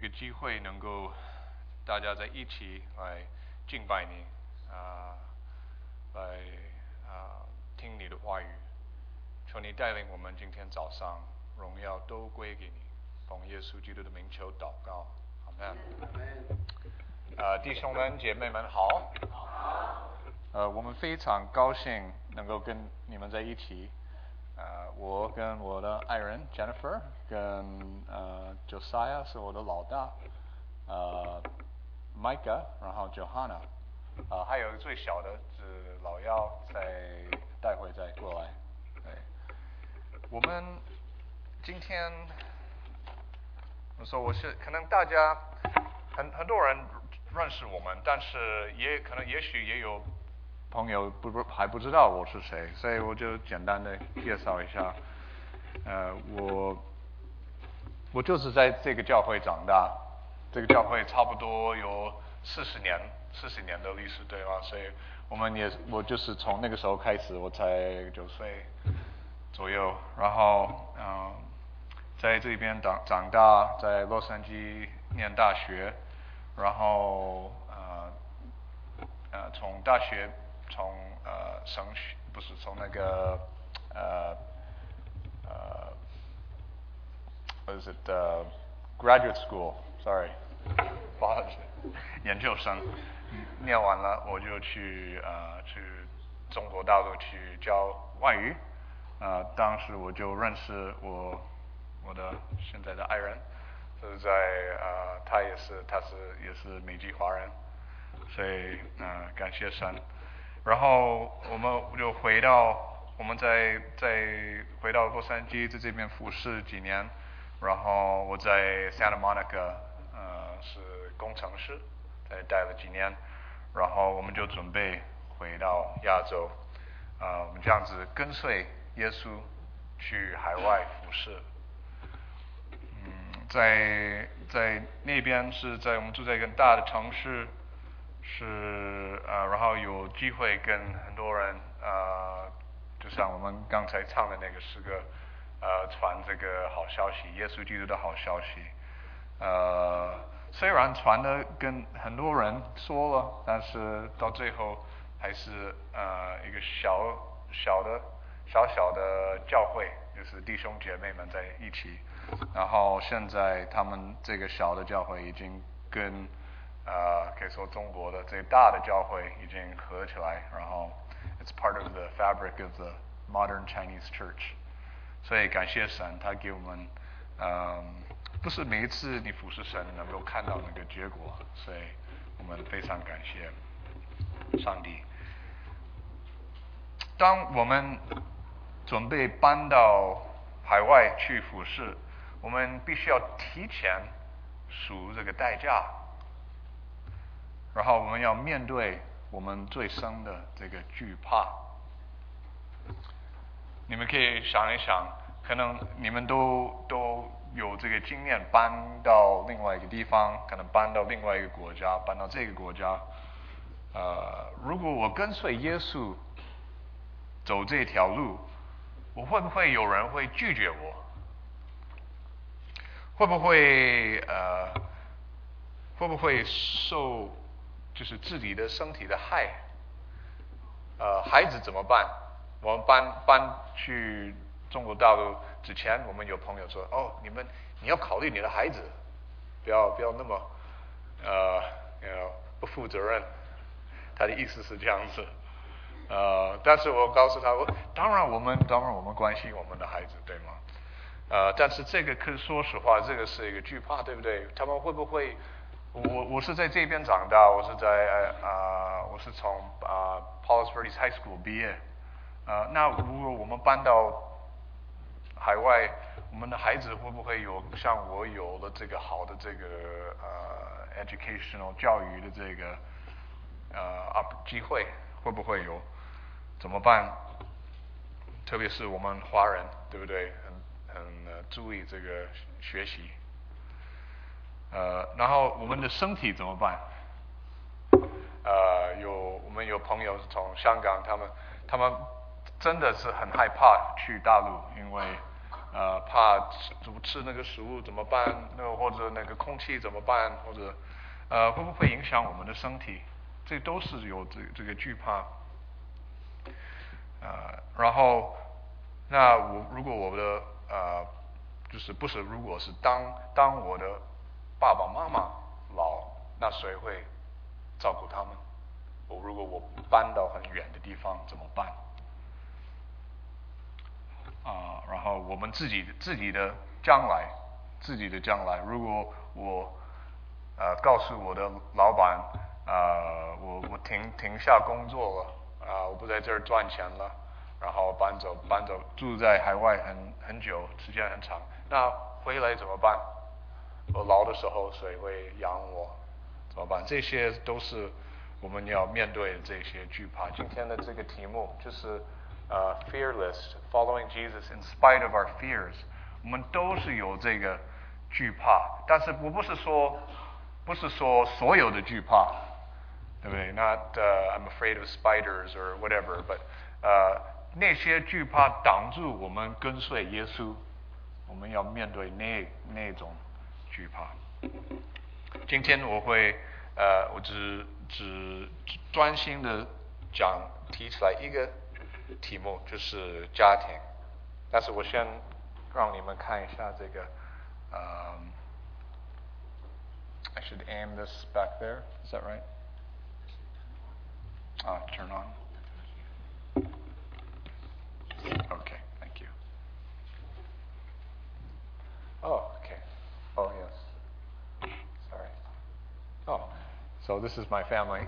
个机会，能够大家在一起来敬拜你来听你的话语。求你带领我们今天早上，荣耀都归给你，奉耶稣基督的名求祷告，阿们。弟兄们姐妹们好。我们非常高兴能够跟你们在一起。我跟我的爱人 Jennifer 跟Josiah 是我的老大，Micah 然后 Johanna， 还有最小的是老幺，待会再过来。对，我们今天我是可能大家很多人认识我们，但是也许也有朋友还不知道我是谁，所以我就简单的介绍一下。我就是在这个教会长大，这个教会差不多有40年的历史，对吧？所以我就是从那个时候开始，我才9岁左右，然后在这边长大，在洛杉矶念大学，然后从大学升学，不是从那个what is it graduate school sorry 不好意思，研究生念完了，我就去中国大陆去教外语。当时我就认识我的现在的爱人，是在他也是美籍华人，所以感谢神。然后我们就回到洛杉矶，在这边服侍几年，然后我在 Santa Monica 是工程师，在待了几年，然后我们就准备回到亚洲，我们这样子跟随耶稣去海外服侍。在那边我们住在一个大的城市，然后有机会跟很多人就像我们刚才唱的那个诗歌，传这个好消息，耶稣基督的好消息。虽然传的跟很多人说了，但是到最后还是一个小的教会，就是弟兄姐妹们在一起。然后现在他们这个小的教会已经跟可以说中国的最大的教会已经合起来，然后 it's part of the fabric of the modern Chinese church。所以感谢神，他给我们不是每一次你服侍神能够看到那个结果，所以我们非常感谢上帝。当我们准备搬到海外去服侍，我们必须要提前赎这个代价，然后我们要面对我们最深的这个惧怕。你们可以想一想，可能你们都有这个经验，搬到另外一个地方，可能搬到另外一个国家，搬到这个国家。如果我跟随耶稣走这条路，我会不会有人会拒绝我？会不会受就是自己的身体的害？孩子怎么办？我们搬去中国大陆之前，我们有朋友说：“哦，你要考虑你的孩子，不要那么不负责任。”他的意思是这样子。但是我告诉他，当然我们关心我们的孩子，对吗？但是这个说实话，这个是一个惧怕，对不对？他们会不会？我是在这边长大，我是从Palos Verdes High School 毕业。那如果我们搬到海外，我们的孩子会不会有像我有了这个好的这个educational 教育的这个机会？会不会有？怎么办？特别是我们华人，对不对？很注意这个学习。然后我们的身体怎么办？我们有朋友从香港，他们真的是很害怕去大陆，因为怕吃那个食物怎么办？或者那个空气怎么办？或者会不会影响我们的身体？这都是有这个惧怕。然后如果我的就是不是如果是当我的爸爸妈妈老，那谁会照顾他们？如果我搬到很远的地方怎么办？然后我们自己的将来，如果我告诉我的老板，我停下工作了，我不在这儿赚钱了，然后搬走，住在海外很久，时间很长，那回来怎么办？我老的时候谁会养我？怎么办？这些都是我们要面对的这些惧怕。今天的这个题目就是fearless, following Jesus in spite of our fears。我们都是有这个惧怕，但是不是说所有的惧怕，对不对？Not I'm afraid of spiders or whatever, but 那些惧怕挡住我们跟随耶稣，我们要面对那种惧怕。今天我只专心的提出来一个题目，就是家庭。但是我先让你们看一下这个I should aim this back there. Is that right? Turn on. Okay, thank you. Oh, okay. Oh, yes. Sorry. Oh, so this is my family.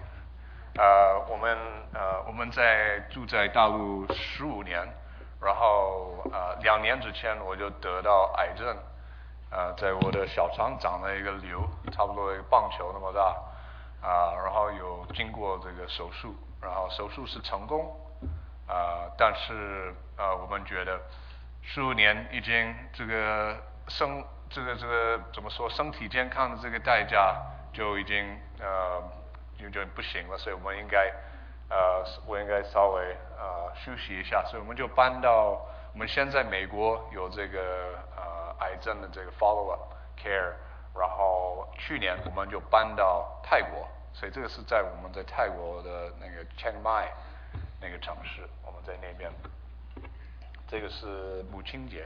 我们住在大陆15年，然后2年之前我就得到癌症，在我的小肠长了一个瘤，差不多一个棒球那么大，然后有经过这个手术，然后手术是成功，但是我们觉得15年已经这个怎么说，身体健康的这个代价就已经就不行了，所以我应该稍微休息一下，所以我们就搬到我们现在美国有这个癌症的这个 follow up care， 然后去年我们就搬到泰国，所以这个是我们在泰国的那个 Chiang Mai 那个城市，我们在那边。这个是母亲节。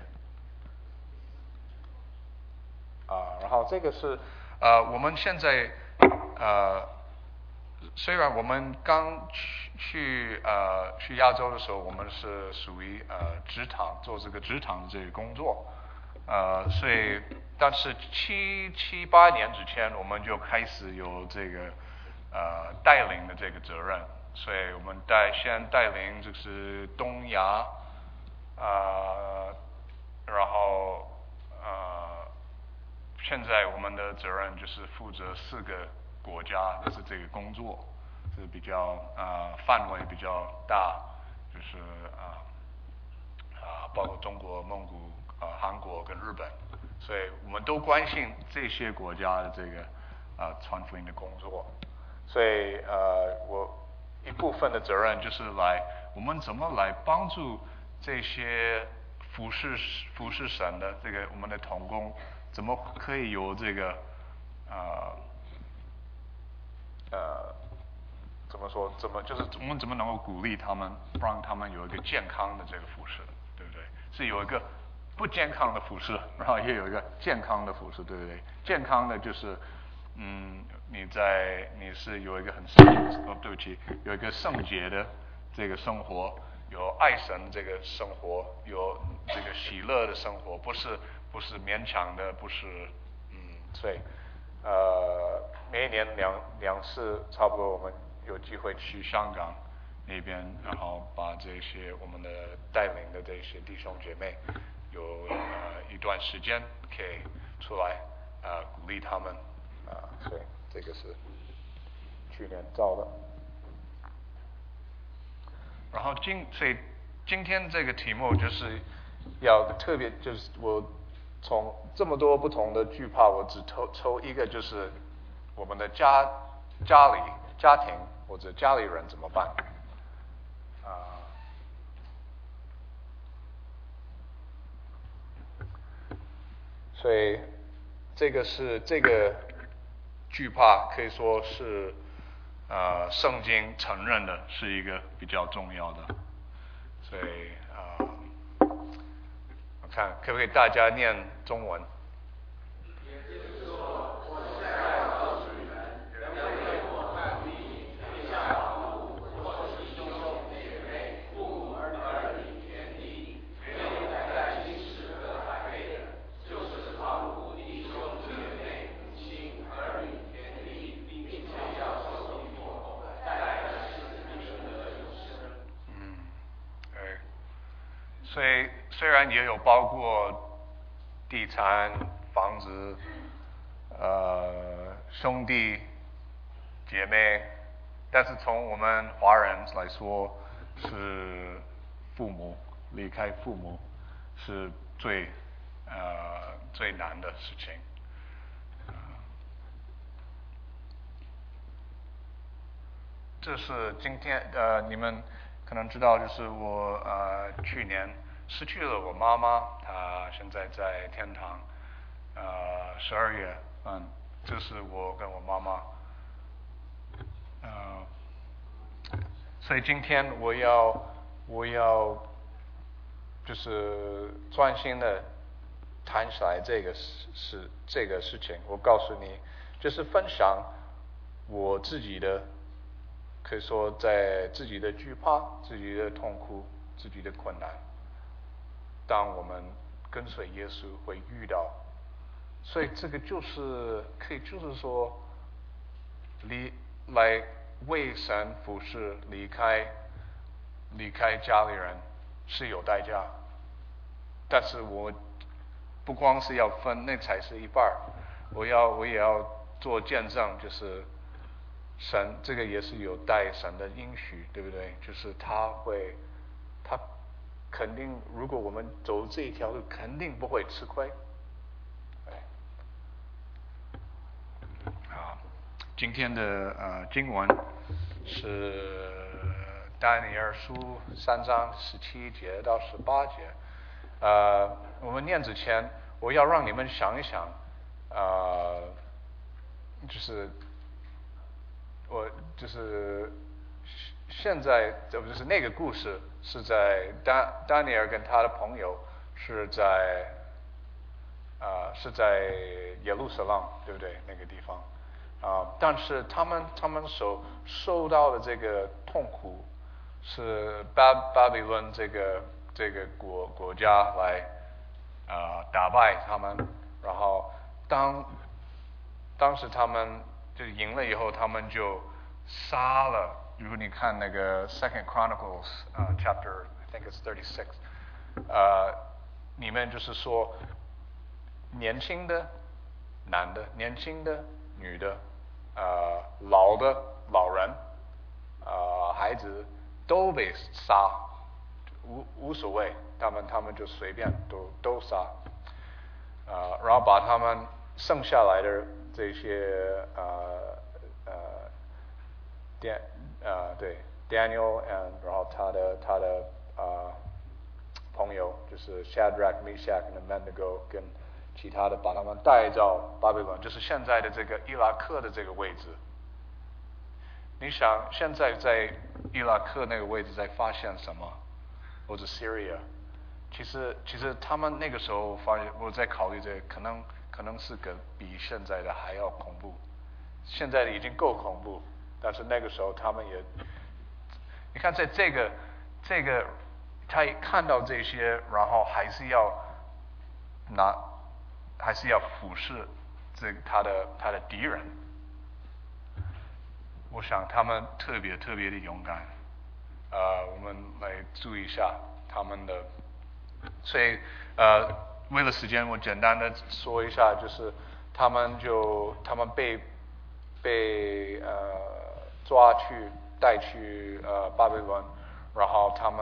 然后这个是我们现在虽然我们刚去亚洲的时候，我们是属于职场做这个职场的这个工作，所以但是七八年之前，我们就开始有这个带领的这个责任，所以我们先带领就是东亚，然后现在我们的责任就是负责4个国家的这个工作，是比较范围比较大，就是包括中国、蒙古、韩国跟日本，所以我们都关心这些国家的这个传福音的工作，所以我一部分的责任就是我们怎么来帮助这些服侍神的这个我们的同工，怎么可以有这个怎么说？就是我们怎么能够鼓励他们，让他们有一个健康的这个服侍，对不对？是有一个不健康的服侍，然后也有一个健康的服侍，对不对？健康的就是你是有一个对不起，有一个圣洁的这个生活，有爱神这个生活，有这个喜乐的生活，不是勉强的，不是所以每一年两次差不多，我们有机会去香港那边，然后把这些我们的带领的这些弟兄姐妹有一段时间可以出来鼓励他们所以这个是去年造的。然后所以今天这个题目就是要特别，就是我从这么多不同的惧怕，我只抽一个，就是我们的家庭或者家里人怎么办所以这个惧怕可以说是圣经承认的是一个比较重要的。所以我看可不可以大家念中文？所以虽然也有包括地产、房子、兄弟姐妹，但是从我们华人来说，是父母，离开父母是最难的事情。这是今天你们可能知道，就是我去年失去了我妈妈，她现在在天堂，12月份，这是我跟我妈妈，所以今天我要就是专心的谈起来这个事情。我告诉你，就是分享我自己的。可以说，在自己的惧怕、自己的痛苦、自己的困难，当我们跟随耶稣会遇到，所以这个就是就是说，来为神服侍，离开家里人是有代价，但是我不光是要分，那才是一半儿，我也要做见证，就是神这个也是有带神的应许，对不对？就是他肯定，如果我们走这一条路，肯定不会吃亏。今天的经文是但以理书3章17节到18节。我们念之前，我要让你们想一想，就是现在就是那个故事是在丹尼尔跟他的朋友是在耶路撒冷，对不对？那个地方但是他们受到的这个痛苦是巴比伦这个国家来打败他们，然后当时他们就赢了以后，他们就杀了。如果你看那个 Second Chronicles chapter I think it's 36，里面就是说年轻的男的、年轻的女的、老人、孩子都被杀，无所谓，他们就随便都杀，然后把他们剩下来的这些Daniel and 然后他的朋友就是 Shadrach、Meshach 和 Abednego 跟其他的，把他们带到巴比伦，就是现在的这个伊拉克的这个位置。你想现在在伊拉克那个位置在发现什么？或者 Syria？ 其实他们那个时候发现，我在考虑这个，可能是比现在的还要恐怖。现在的已经够恐怖，但是那个时候他们也，你看在这个他看到这些，然后还是要俯视他的敌人。我想他们特别的勇敢。我们来注意一下他们的。所以为了时间，我简单的说一下，就是他们被带去巴比伦，然后他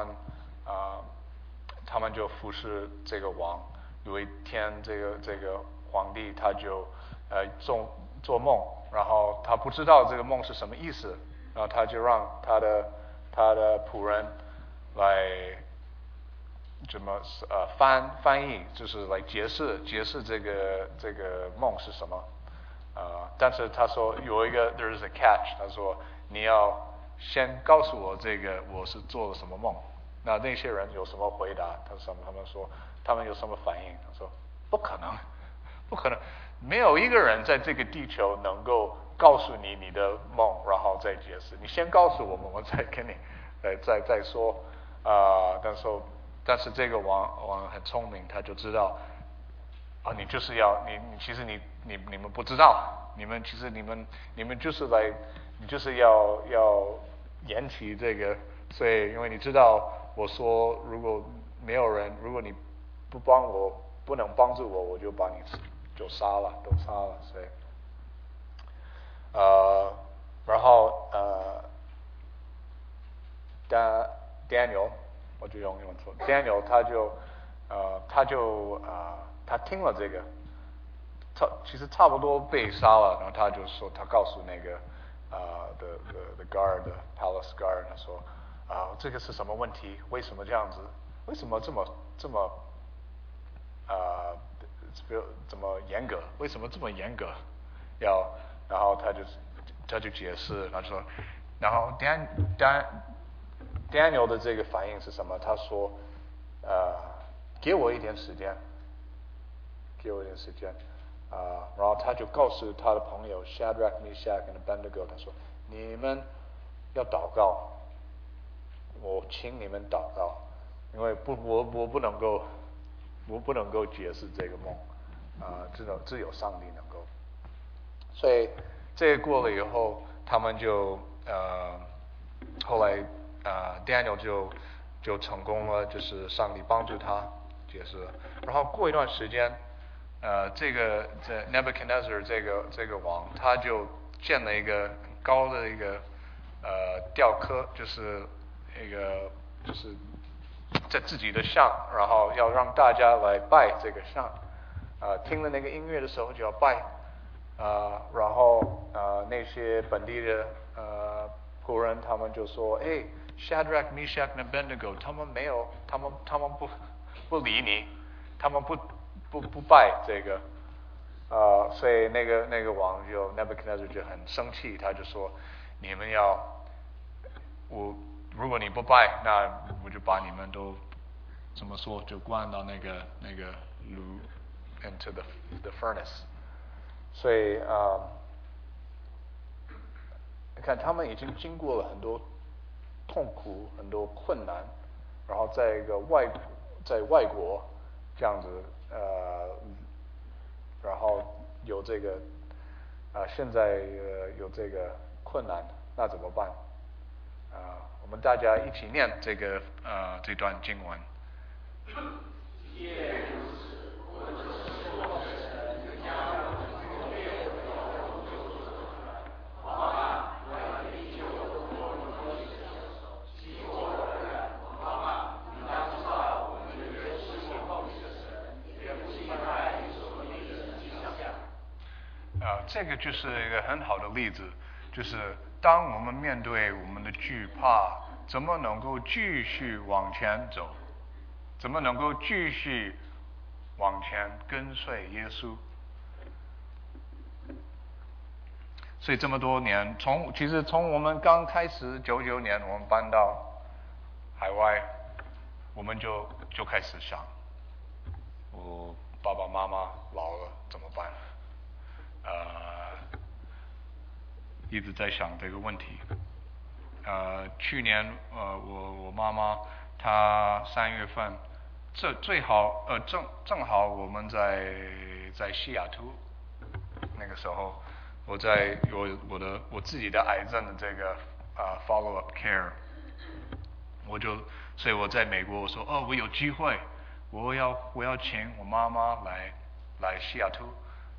们就服侍这个王。有一天，这个皇帝他就做梦，然后他不知道这个梦是什么意思，然后他就让他的仆人怎么翻译，就是来解释这个梦是什么。但是他说有一个 there's a catch， 他说你要先告诉我这个我是做了什么梦。那些人有什么回答？他们说他们有什么反应？他说不可能，不可能，没有一个人在这个地球能够告诉你的梦，然后再解释。你先告诉我们，我再跟你再说。但是这个王很聪明，他就知道你就是要其实你们不知道，你们就是你就是要延期这个，所以因为你知道我说如果没有人，如果你不能帮助我，我就把你都杀了，所以然后Daniel 我就用英文说 Daniel 他听了这个，其实差不多被杀了，然后他就说他告诉那个the guard palace guard， 他说这个是什么问题？为什么这样子？为什么这么怎么严格？为什么这么严格？然后他就解释，他说，然后 Daniel 的这个反应是什么？他说，给我一点时间，然后他就告诉他的朋友 Shadrach, Meshach and Abednego， 他说，你们要祷告，我请你们祷告，因为我不能够解释这个梦，只有上帝能够。所以这个过了以后，他们就后来Daniel 就成功了，就是上帝帮助他解释。然后过一段时间，这Nebuchadnezzar 这个王，他就建了一个很高的一个雕刻，就是就是在自己的像，然后要让大家来拜这个像。听了那个音乐的时候就要拜。然后那些本地的仆人他们就说，Shadrach, Meshach and Abednego， 他们不理你，他们不拜这个，所以那个王就 Nebuchadnezzar 就很生气，他就说，你们如果你不拜，那我就把你们都怎么说，就关到那个炉 into the furnace。所以你看他们已经经过了很多痛苦、很多困难，然后在外国这样子然后有这个现在有这个困难，那怎么办？我们大家一起念这段经文。这个就是一个很好的例子，就是当我们面对我们的惧怕，怎么能够继续往前走？怎么能够继续往前跟随耶稣？所以这么多年，其实从我们刚开始99年我们搬到海外，我们就开始想，我爸爸妈妈老了怎么办？一直在想这个问题。去年我妈妈她3月份，正好我们在西雅图，那个时候我在我自己的癌症的这个follow up care，所以我在美国，我说我有机会，我要请我妈妈来西雅图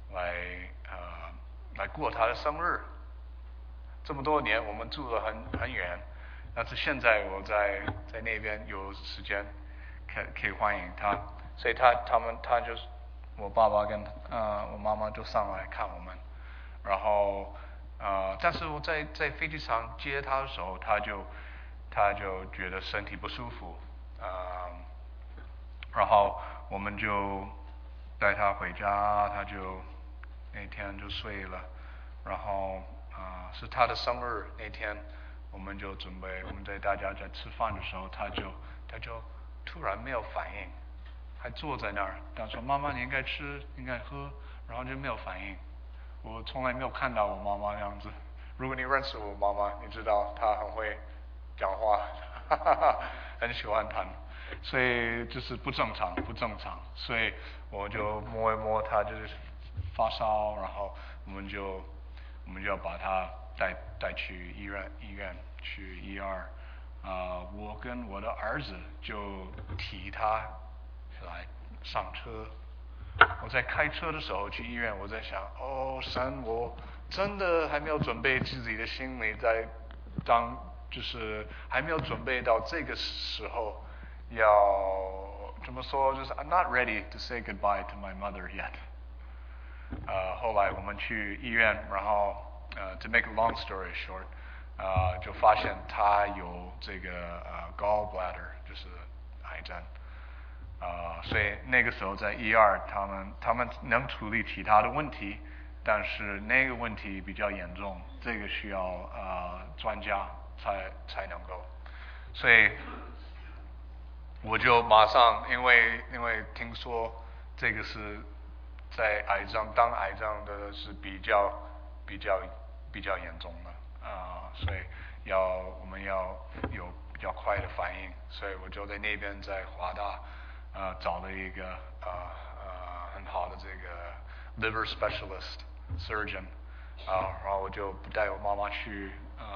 来过她的生日。这么多年我们住得很远，但是现在我在那边有时间可以欢迎她，所以他就是我爸爸跟我妈妈就上来看我们，然后但是我在飞机上接她的时候，他就觉得身体不舒服， 然后我们就带他回家，他就那天就睡了，然后是他的生日那天，我们就准备我们大家在吃饭的时候，他就突然没有反应，还坐在那儿，他说妈妈你应该吃应该喝，然后就没有反应。我从来没有看到我妈妈那样子。如果你认识我妈妈，你知道她很会讲话，很喜欢谈，所以就是不正常，所以我就摸一摸她，就是发烧，然后我们就要把她带去医院去112，我跟我的儿子就提她来上车。我在开车的时候去医院，我在想，神，我真的还没有准备自己的心理，就是还没有准备到这个时候，要怎么说？就是 I'm not ready to say goodbye to my mother yet。后来我们去医院，然后to make a long story short，就发现他有这个gallbladder，就是癌症。所以那个时候在112，他们能处理其他的问题，但是那个问题比较严重，这个需要专家才能够。所以我就马上，因为听说这个是在当癌症的是比较严重的所以我们要有比较快的反应，所以我就在那边在华大找了一个很好的这个 liver specialist surgeon，然后我就带我妈妈去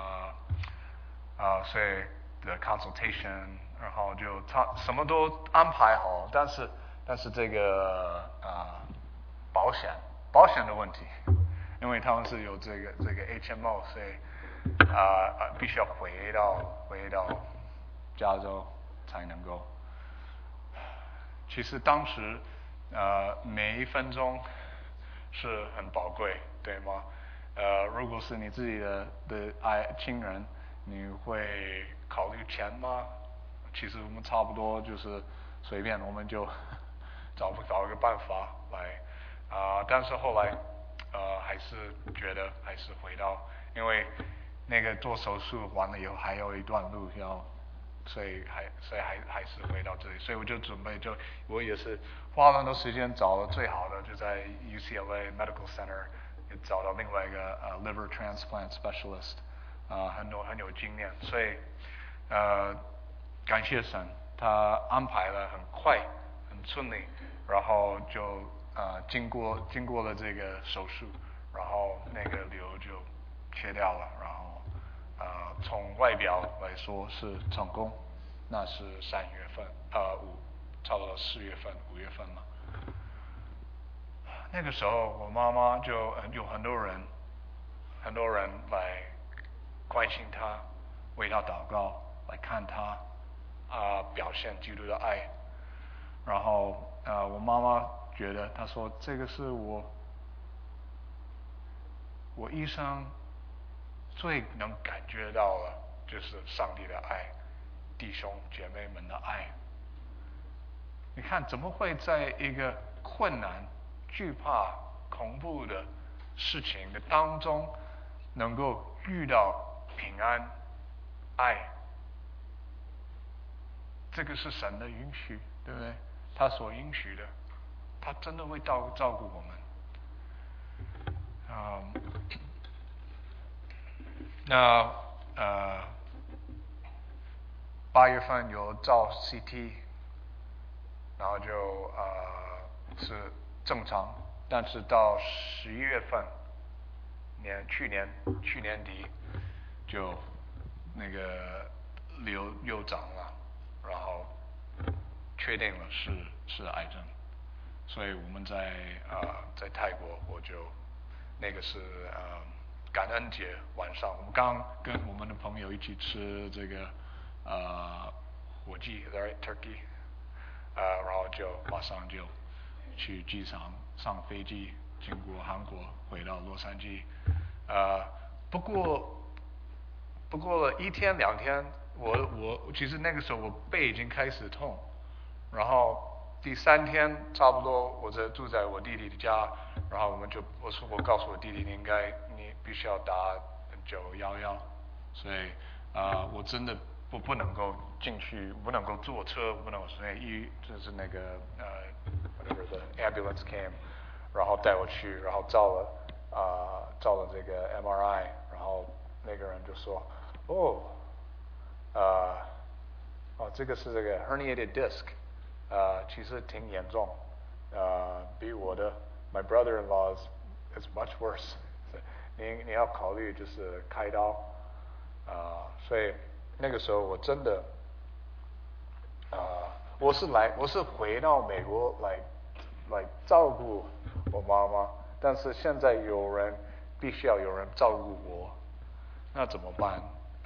所以的 consultation， 然后就他什么都安排好，但是这个保险的问题，因为他们是有这个 HMO， 所以必须要回到加州才能够。其实当时每一分钟是很宝贵，对吗？如果是你自己的亲人，你会考虑钱吗？其实我们差不多就是随便，我们就找一个办法来但是后来还是觉得还是回到，因为那个做手术完了以后还有一段路要。所以还是回到这里，所以我就准备我也是花了很多时间找了最好的，就在 UCLA Medical Center 也找到另外一个liver transplant specialist，很有经验，所以感谢神，他安排了很快很顺利，然后就经过了这个手术，然后那个瘤就切掉了，然后从外表来说是成功，那是3月份，差不多4月份、5月份嘛。那个时候我妈妈就有很多人来关心她，为她祷告，来看她表现基督的爱。然后我妈妈觉得，她说这个是我一生最能感觉到了，就是上帝的爱，弟兄姐妹们的爱。你看，怎么会在一个困难、惧怕、恐怖的事情的当中，能够遇到平安、爱？这个是神的允许，对不对？他所允许的，他真的会照顾我们。那8月份有照 CT， 然后就是正常，但是到11月份，去年底就那个瘤又长了，然后确定了是癌症，所以我们在泰国，我就那个是感恩节晚上，我们刚跟我们的朋友一起吃这个火鸡 ，right turkey，然后就马上就去机场上飞机，经过韩国回到洛杉矶，不过了1天2天，我其实那个时候我背已经开始痛，然后第3天差不多，我住在我弟弟的家，然后我告诉我弟弟，你必须要打911，所以我真的不能够进去，不能够坐车，不能够，所以就是那个whatever the ambulance came， 然后带我去，然后照了这个 MRI， 然后那个人就说，这个是这个 herniated disc， 其实挺严重，比我的 my brother-in-law's is much worse， 你要考虑就是开刀，所以那个时候我真的，我是回到美国来照顾我妈妈，但是现在必须要有人照顾我，那怎么办？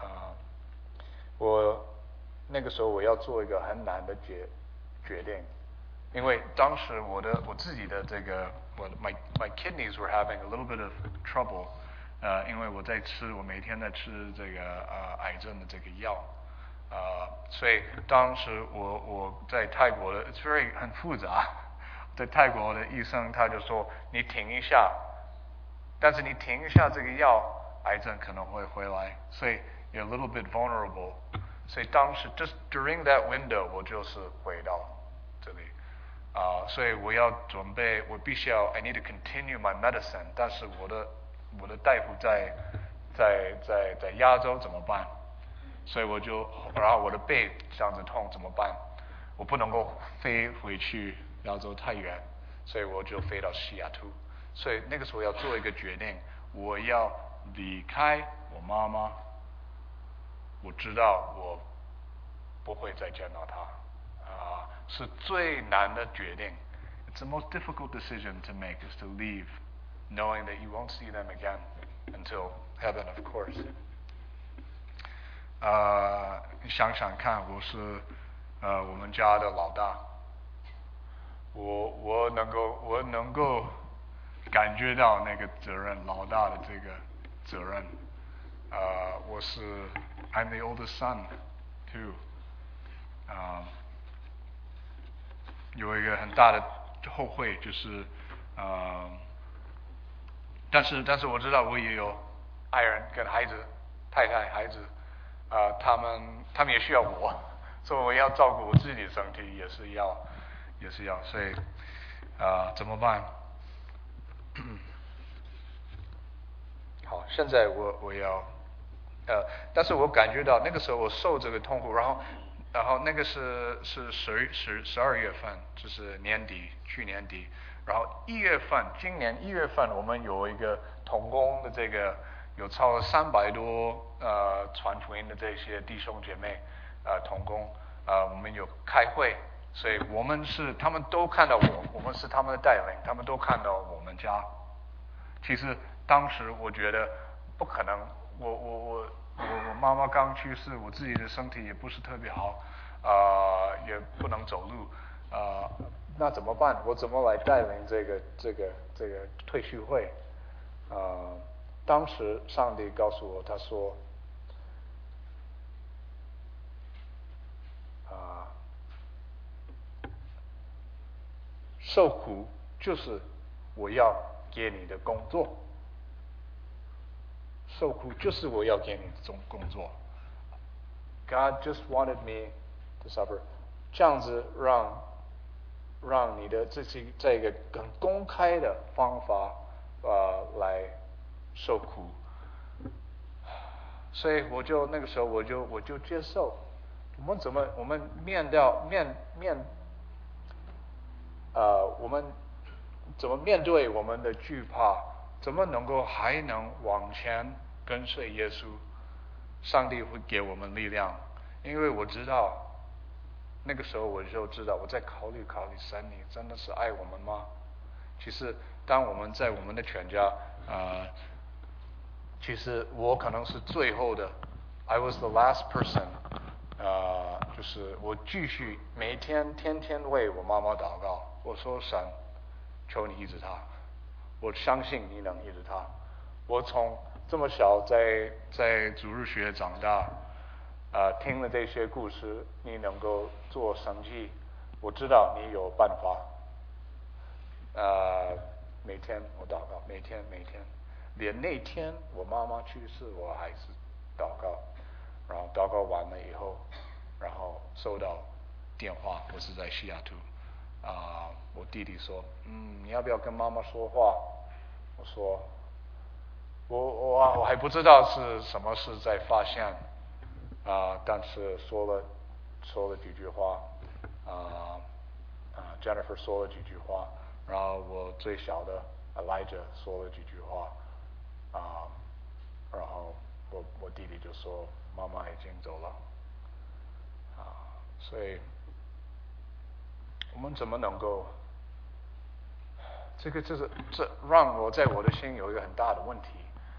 那个时候我要做一个很难的决定，因为当时我自己的这个my kidneys were having a little bit of trouble，因为我每天在吃这个癌症的这个药，所以当时我在泰国的 it's 很复杂，在泰国的医生他就说你停一下，但是你停一下这个药，癌症可能会回来，所以 you're a little bit vulnerable。所以当时 just during that window 我就是回到这里，所以我要准备，我必须要 I need to continue my medicine， 但是我的大夫在亚洲怎么办？所以然后我的背这样子痛怎么办？我不能够飞回去亚洲太远，所以我就飞到西雅图。所以那个时候要做一个决定，我要离开我妈妈。我知道我不会再见到她，是最难的决定。It's the most difficult decision to make is to leave, knowing that you won't see them again until heaven, of course. 你想想看，我是我们家的老大，我能够感觉到那个责任，老大的这个责任。I'm the oldest son too， 有一个很大的后悔就是，但是我知道我也有爱人跟孩子，太太孩子，他们也需要我，所以我要照顾我自己的身体也是要，所以怎么办？好，现在我要。但是我感觉到那个时候我受这个痛苦，然后那个是12月份，就是去年底，然后今年1月份我们有一个同工的这个有超过300多传福音的这些弟兄姐妹同工，我们有开会，所以他们都看到我们是他们的带领，他们都看到我们家。其实当时我觉得不可能，我妈妈刚去世，我自己的身体也不是特别好，也不能走路，那怎么办？我怎么来带领这个退休会？当时上帝告诉我，他说，受苦就是我要给你的工作。受苦就是我要给你的工作。God just wanted me to suffer， 这样子让你的这个很公开的方法来受苦。所以那个时候我就接受。我们怎么面对我们的惧怕？怎么还能往前跟随耶稣？上帝会给我们力量，因为我知道，那个时候我就知道，我在考虑神，你真的是爱我们吗？其实，当我们在我们的全家，其实我可能是最后的 ，I was the last person，就是我继续每天为我妈妈祷告，我说神，求你医治她。我相信你能医治他。我从这么小在主日学长大，听了这些故事，你能够做神迹， 我知道你有办法。每天我祷告，每天，连那天我妈妈去世，我还是祷告。然后祷告完了以后，然后收到电话，我是在西雅图。我弟弟说，你要不要跟妈妈说话？我说，我还不知道是什么事在发现，但是说了几句话，Jennifer 说了几句话，然后我最小的 Elijah 说了几句话，然后我弟弟就说妈妈已经走了，所以我们怎么能够？这让我在我的心有一个很大的问题：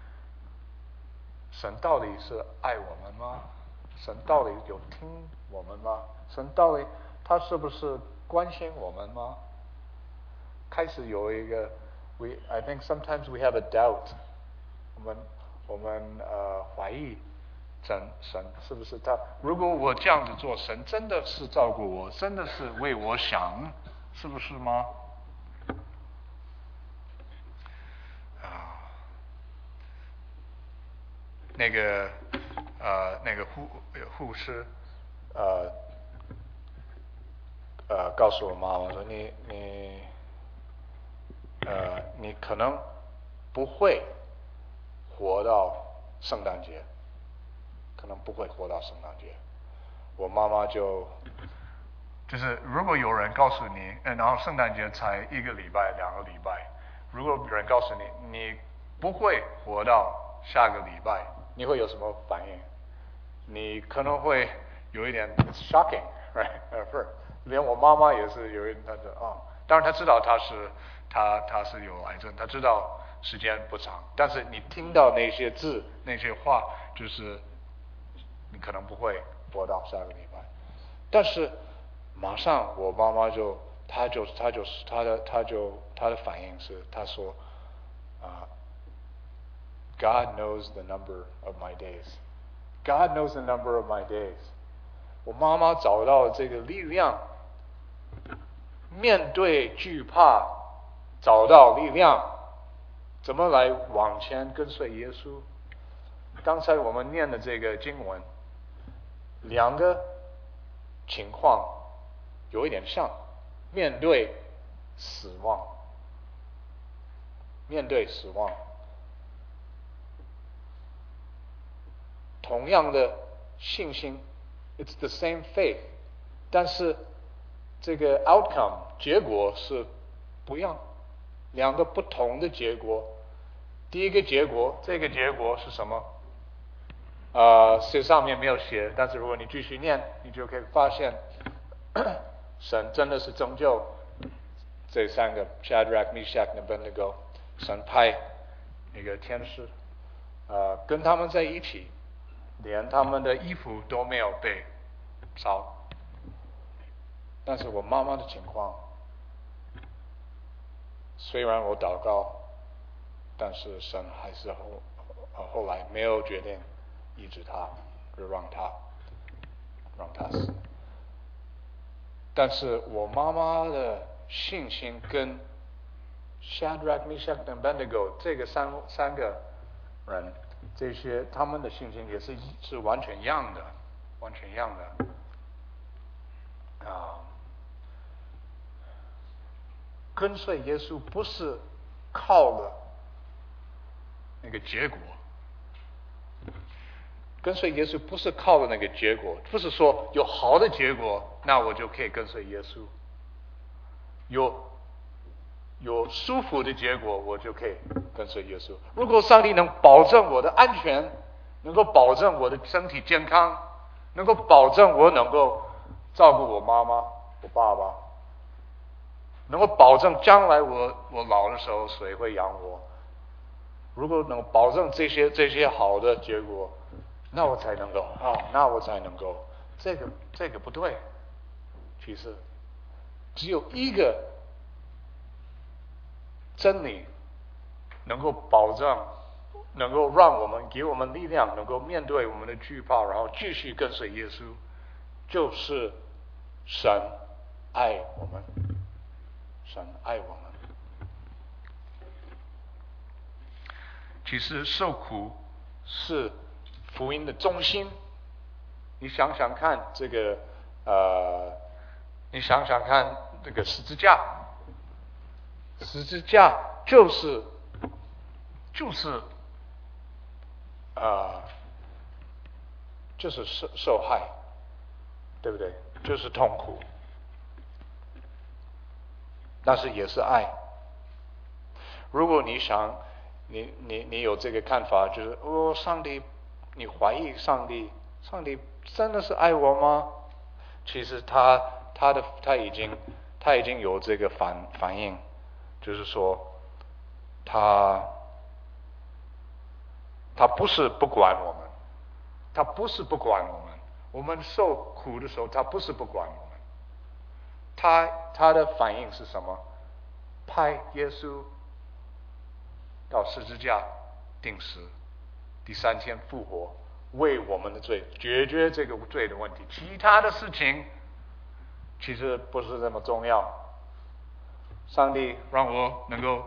神到底是爱我们吗？神到底有听我们吗？神到底他是不是关心我们吗？开始有一个 I think sometimes we have a doubt， 我们怀疑神是不是他？如果我这样子做，神真的是照顾我，真的是为我想，是不是吗？那个护士告诉我妈妈说你可能不会活到圣诞节，可能不会活到圣诞节。我妈妈就是如果有人告诉你，然后圣诞节才1个礼拜2个礼拜，如果有人告诉你不会活到下个礼拜，你会有什么反应？你可能会有一点 shocking， right？ 连我妈妈也是有一点，她说当然她知道她是有癌症，她知道时间不长，但是你听到那些字那些话，就是你可能不会活到下个礼拜。但是马上我妈妈她的反应是，她说God knows the number of my days. God knows the number of my days. 我妈妈找到这个力量，面对惧怕，找到力量，怎么来往前跟随耶稣？刚才我们念的这个经文，两个情况有一点像，面对死亡，同样的信心 ，it's the same faith， 但是这个 outcome 结果是不一样，两个不同的结果。第一个结果，这个结果是什么？这上面没有写，但是如果你继续念，你就可以发现，神真的是拯救这三个 Shadrach、Meshach、Abednego， 神派那个天使，跟他们在一起，连他们的衣服都没有被烧。但是我妈妈的情况，虽然我祷告，但是神还是后来没有决定医治他，就让他死。但是我妈妈的信心跟 Shadrach、Meshach、Abednego 这个三个人，这些他们的信心也是完全一样的。跟随耶稣不是靠了那个结果，跟随耶稣不是靠了那个结果，不是说有好的结果，那我就可以跟随耶稣；有舒服的结果，我就可以跟随耶稣。如果上帝能保证我的安全，能够保证我的身体健康，能够保证我能够照顾我妈妈、我爸爸，能够保证将来我老的时候谁会养我，如果能保证这些好的结果，那我才能够这个不对。其实只有一个真理能够保证，能够给我们力量，能够面对我们的惧怕，然后继续跟随耶稣，就是神爱我们，神爱我们。 其实受苦是福音的中心。你想想看，你想想看这个十字架，十字架就是受害，对不对？就是痛苦，但是也是爱。如果你想，你有这个看法，就是上帝，你怀疑上帝真的是爱我吗？其实他已经有这个反应，就是说他不是不管我们，他不是不管我们，我们受苦的时候，他不是不管我们，他的反应是什么？派耶稣到十字架钉死，第3天复活，为我们的罪解决这个罪的问题。其他的事情其实不是那么重要。上帝让我能够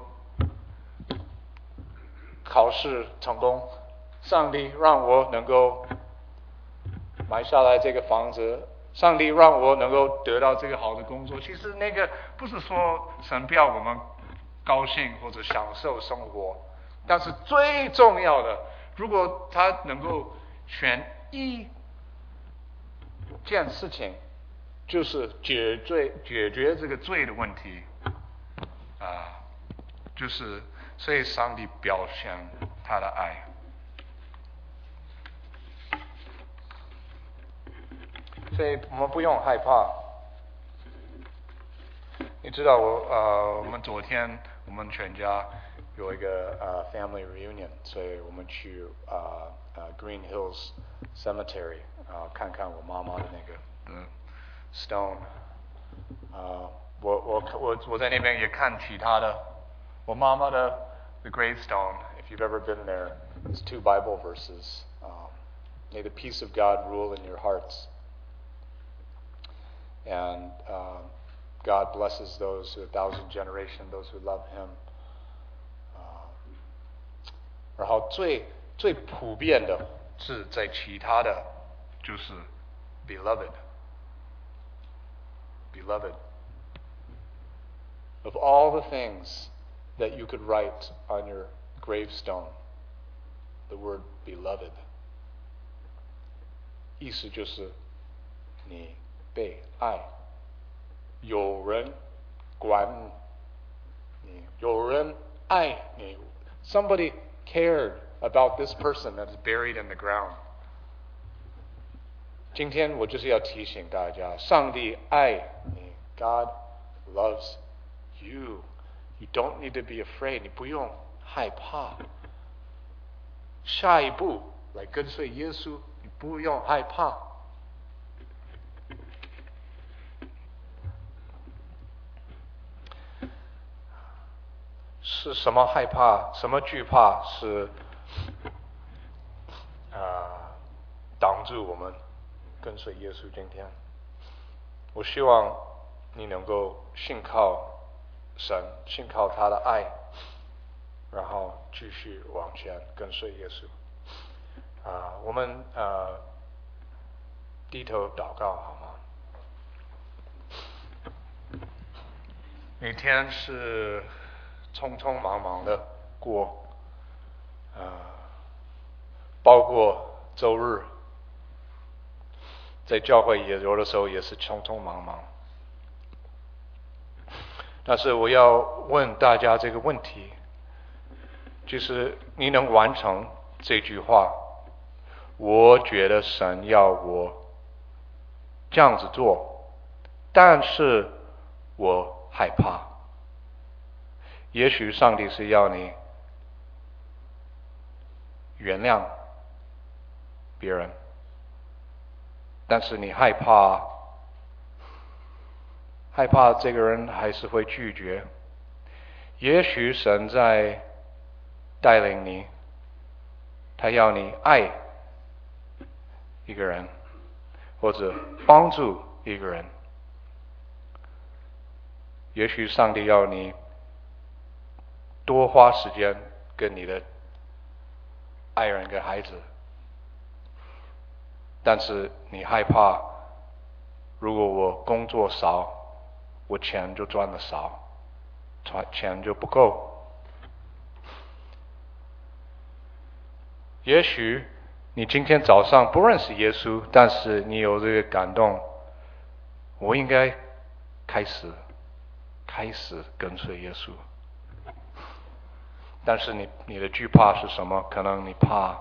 考试成功，上帝让我能够买下来这个房子，上帝让我能够得到这个好的工作。其实那个不是说神不要我们高兴或者享受生活，但是最重要的，如果他能够选一件事情，就是解决这个罪的问题就是所以上帝表现他的爱。所以我们不用害怕。你知道我们昨天我们全家有一个family reunion， 所以我们去Green Hills Cemetery 看看我妈妈的那个stone。我在那边也看其他的，我妈妈的 the gravestone. If you've ever been there, it's 2 Bible verses. May the peace of God rule in your hearts. And God blesses those 1,000 generations, those who love Him. 然后最普遍的是在其他的，就是 beloved. Of all the things that you could write on your gravestone, the word beloved. 意思就是你被爱，有人管你，有人爱你。Somebody cared about this person that's buried in the ground. 今天我就是要提醒大家，上帝爱你。God loves you. You don't need to be afraid. 你不用害怕。下一步来跟随耶稣，你不用害怕。是什么害怕？什么惧怕？是挡住我们跟随耶稣。今天，我希望你能够信靠神，信靠他的爱，然后继续往前跟随耶稣。我们低头祷告好吗？每天是匆匆忙忙的过，包括周日，在教会也有的时候也是匆匆忙忙。但是我要问大家这个问题，就是你能完成这句话，我觉得神要我这样子做，但是我害怕。也许上帝是要你原谅别人，但是你害怕这个人还是会拒绝。也许神在带领你，他要你爱一个人，或者帮助一个人。 也许上帝要你多花时间跟你的爱人跟孩子，但是你害怕，如果我工作少，我钱就赚的少，钱就不够。也许你今天早上不认识耶稣，但是你有这个感动，我应该开始跟随耶稣。但是你的惧怕是什么？可能你怕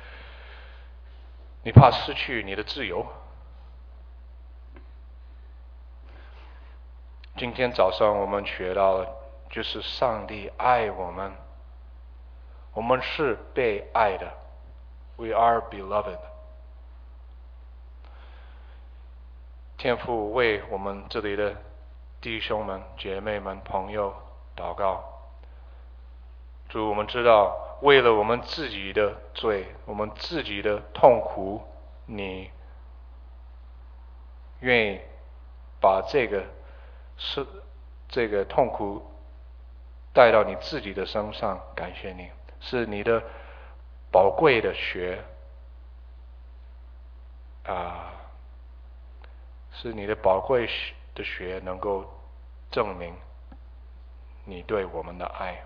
失去你的自由。今天早上我们学到了，就是上帝爱我们，我们是被爱的。We are beloved。 天父为我们这里的弟兄们、姐妹们、朋友祷告。主，我们知道，为了我们自己的罪，我们自己的痛苦，你愿意把这个痛苦带到你自己的身上。感谢你，是你的宝贵的血是你的宝贵的血能够证明你对我们的爱。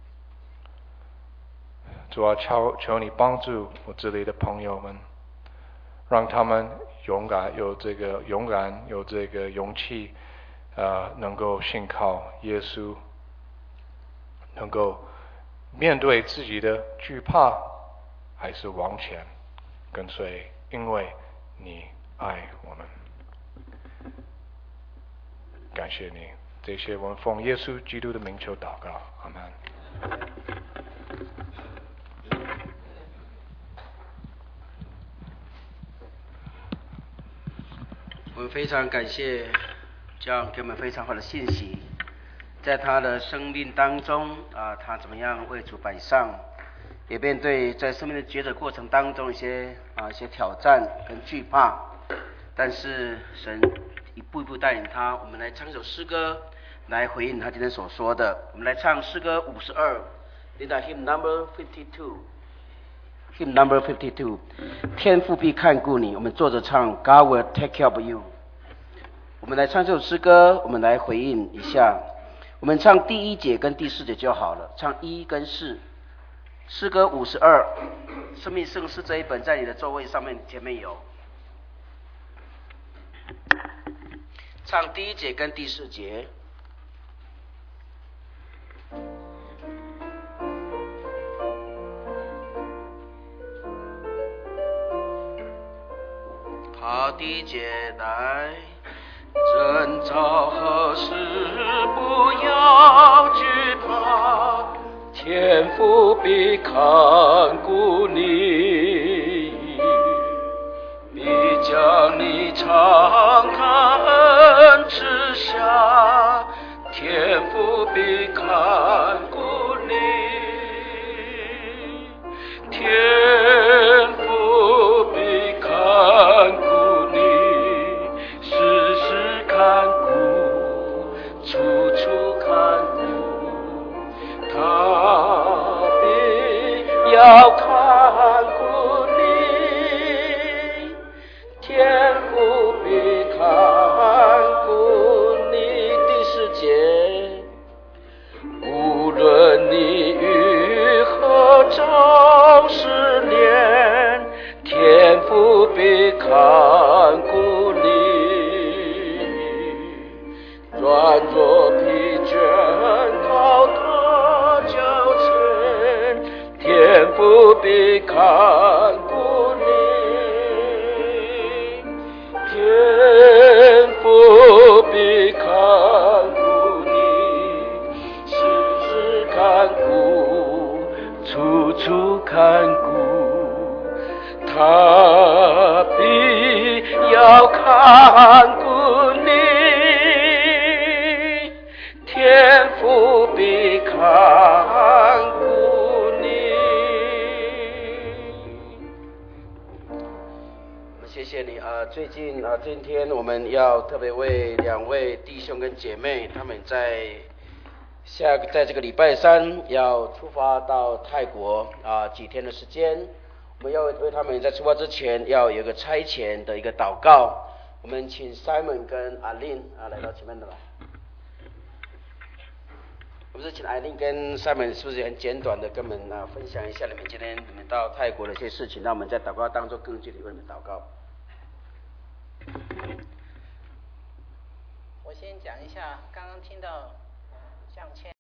主啊，求你帮助我这里的朋友们，让他们有这个勇气，能够信靠耶稣，能够面对自己的惧怕，还是往前跟随，因为你爱我们。感谢你，这些我们奉耶稣基督的名求祷告，阿们。 我们非常感谢John给我们非常好的信息，在他的生命当中他怎么样为主摆上，也面对在生命的抉择过程当中一些挑战跟惧怕，但是神一步一步带领他。我们来唱一首诗歌来回应他今天所说的。我们来唱诗歌52，领导 Hymn Number 52，Hymn Number 52，天父必看顾你。我们坐着唱 God will take care of you。我们来唱这首诗歌，我们来回应一下。我们唱第1节跟第4节就好了，唱1跟4。诗歌52，生命圣诗这一本在你的座位上面前面有。唱第1节跟第4节。好，第1节来。正早何时不要惧怕，天父必看顾你，必将你常看恩赐下，天父必看顾你，天父必看顾你，时时看顾，处处看顾，他必要看顾你，天父必看顾你。第4节，无论你于何种试炼，天父必看顾你。软弱疲倦靠他脚前，天父必看顾你，天父必看顾你，时时看顾，处处看顾，他必要看顾你，天父必看顾你。我们谢谢你最近今天我们要特别为2位弟兄跟姐妹，他们在这个礼拜3要出发到泰国几天的时间，我们要为他们在出发之前要有一个差遣的一个祷告。我们请 Simon 跟阿琳来到前面的来。我们是请阿琳跟 Simon 是不是很简短的跟我们分享一下你们今天到泰国的一些事情，让我们在祷告当中更具体为你们祷告。 我先讲一下，刚刚听到向倩